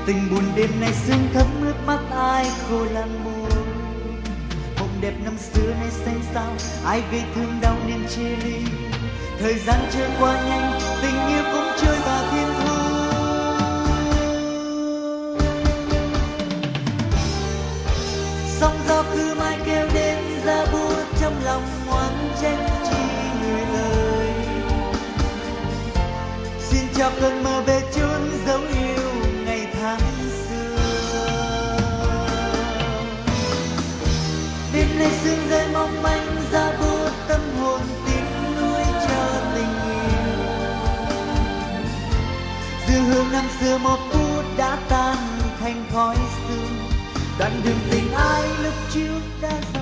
Tình buồn đêm nay sương thấm nước mắt ai khô lan môi. Mộng đẹp năm xưa nay xanh xao, ai gây thương đau nên chia ly. Thời gian trôi qua nhanh, tình yêu cũng trôi vào thiên thu. Sóng gió cứ mãi kêu đến giá buốt trong lòng oán trách chi người ơi. Xin cho cơn mơ về chốn dấu yêu ngày tháng xưa. Đêm nay sương rơi mong manh giá buốt tâm hồn tiếc nuối cho tình yêu. Dư hương năm xưa một phút đã tan thành khói sương. Đoạn đường tình ai lúc trước đã